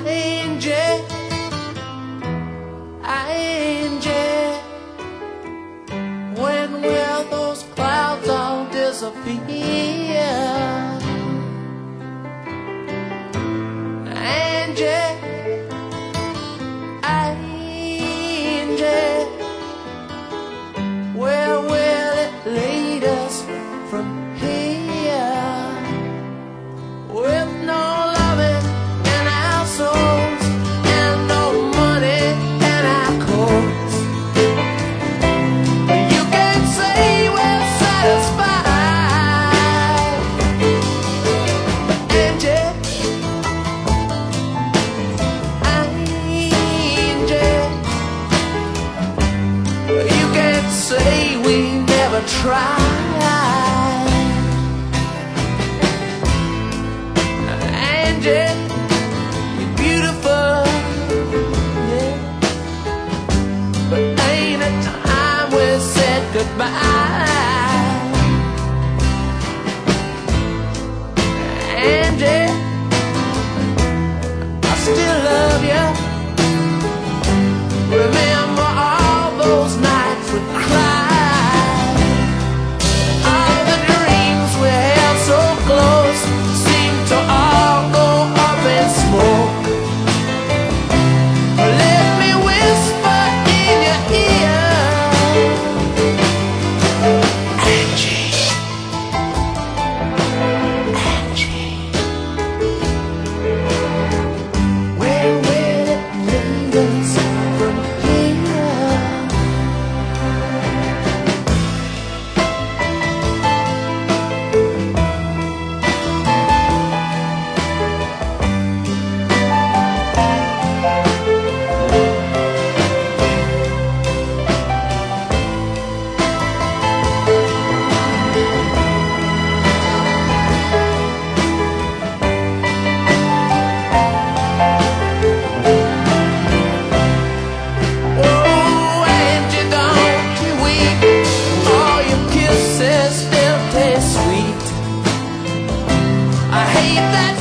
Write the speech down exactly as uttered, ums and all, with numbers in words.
Angie, Angie, when will those clouds all disappear? Angie, Angie, where will it lead us from here? With no loving in our souls and no money in our coats, you can say we're satisfied. Angie, Angie, you can say we never tried. Angie, you're beautiful, yeah, but ain't it time we said goodbye? Angie, I still love you. Remember all those nights we cried. All the dreams we held so close seem to all go up in smoke. Let me whisper in your ear, Angie, Angie, where will it lead us from here? Oh, Angie, don't you weep. All your kisses still taste sweet. I hate that